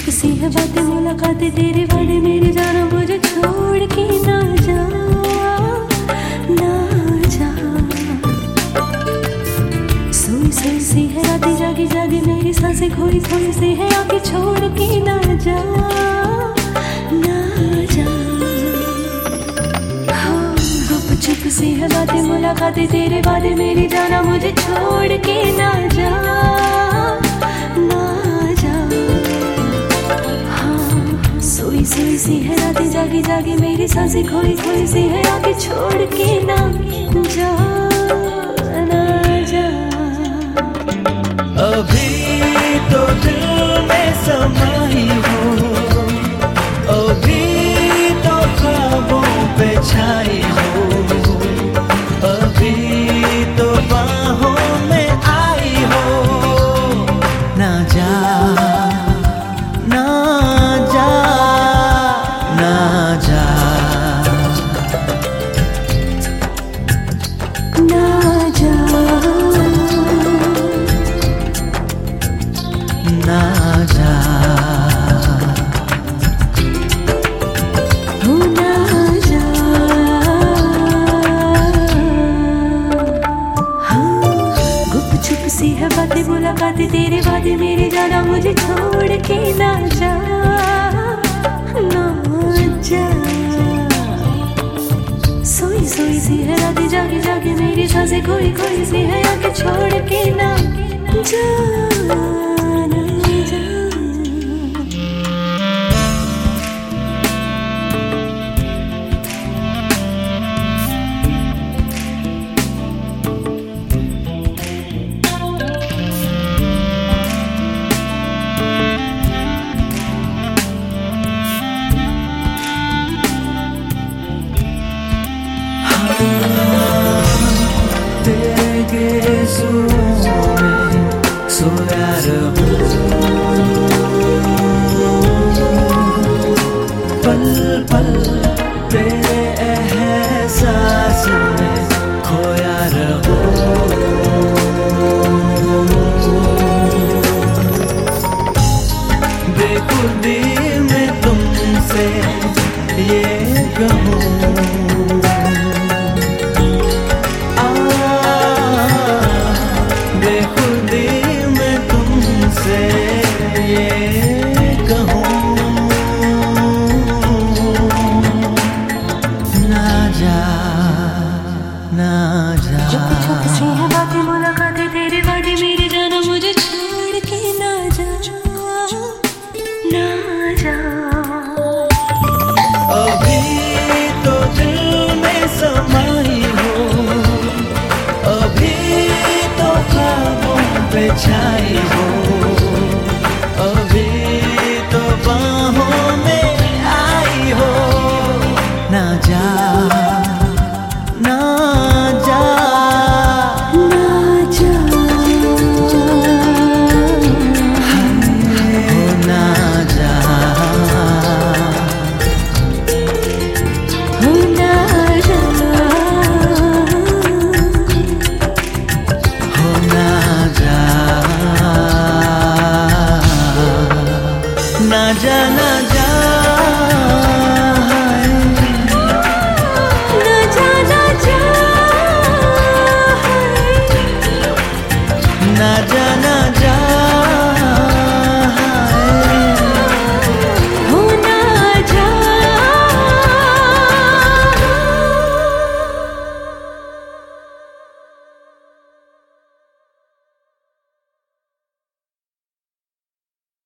सी है बातें मुलाकातें तेरे वादे मेरे जाना मुझे छोड़ के ना जा ना जा। सोई सोई सी है रातें जागी जागी मेरी सांसें खोई खोई सी है आके छोड़ के ना जा ना जा। हाँ गुप चुप सी है बातें मुलाकातें तेरे वादे मेरी जाना मुझे छोड़ के ना जा ना जा। हाँ सोई सोई सी है रातें जागी जागी मेरी सांसें खोई खोई सी है आके छोड़ के ना जा ना जा। अभी तो दिल में समाई हो, अभी तो ख्वाबों पे छाई हो, अभी तो बाहों में आई हो। ना जा ना जा ना जा ना जा ना जा हो ना जा। हाँ गुप चुप सी है बातें मुलाकातें तेरे वादे मेरे जाना मुझे छोड़ के ना जा ना जा। सोई सोई सी है रातें जागी जागी मेरी सांसें खोई खोई सी है आके छोड़ के ना जा ना जा। तेरे गेज़ों में सोया रहूं, पल पल तेरे एहसास में खोया रहूं। बेखुदी में तुमसे ये कहूं, चुप चुप सी है बातें मुलाकातें तेरे वादे मेरे जाना मुझे छोड़ के ना जा ना जा। अभी तो दिल में समाई हो, अभी तो ख्वाबों पे छाई हो, अभी तो बाहों में आई हो। ना जा ना जा ना जा हो ना जा हो ना जा हो ना जा ना जा ना जा ना जा ना जा ना जा ना